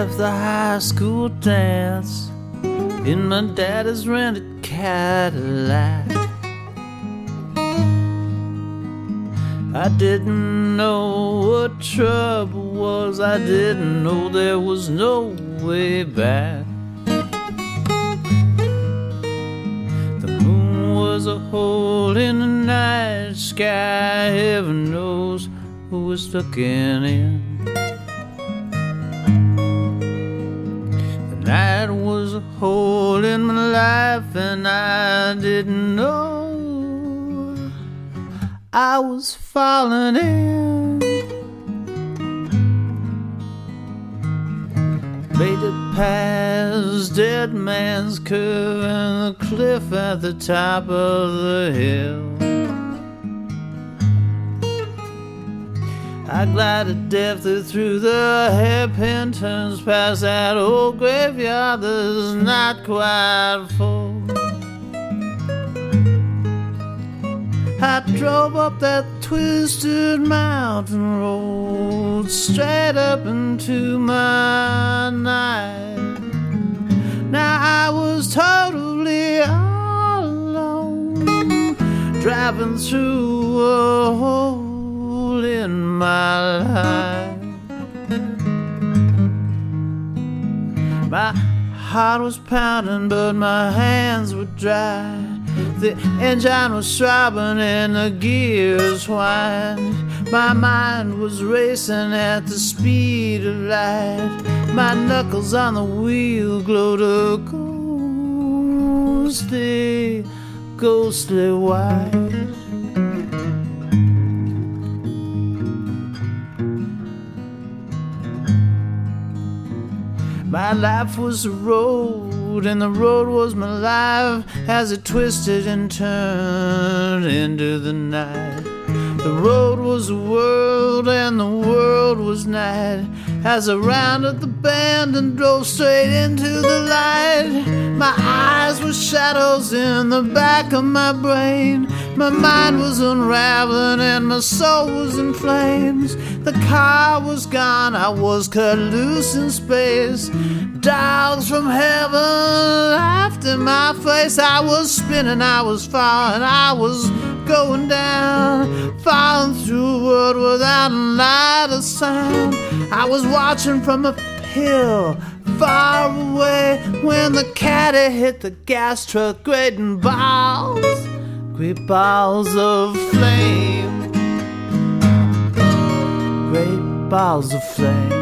left the high school dance in my daddy's rented Cadillac. I didn't know what trouble was, I didn't know there was no way back. The moon was a hole in the night sky, heaven knows who was looking in. The night was a hole in my life and I didn't know I was falling in. Made it past Dead Man's Curve and the cliff at the top of the hill. I glided deftly through the hairpin turns past that old graveyard that's not quite full. I drove up that twisted mountain road straight up into my night. Now I was totally alone, driving through a hole in my life. My heart was pounding but my hands were dry. The engine was throbbing and the gears whined. My mind was racing at the speed of light. My knuckles on the wheel glowed a ghostly, ghostly white. My life was a road, and the road was my life as it twisted and turned into the night. The road was the world, and the world was night as I rounded the bend and drove straight into the light. My eyes were shadows in the back of my brain. My mind was unraveling and my soul was in flames. The car was gone, I was cut loose in space. Dogs from heaven laughed in my face. I was spinning, I was falling, I was going down, falling through a world without a light or sound. I was watching from a hill far away when the caddy hit the gas truck, great balls of flame, great balls of flame.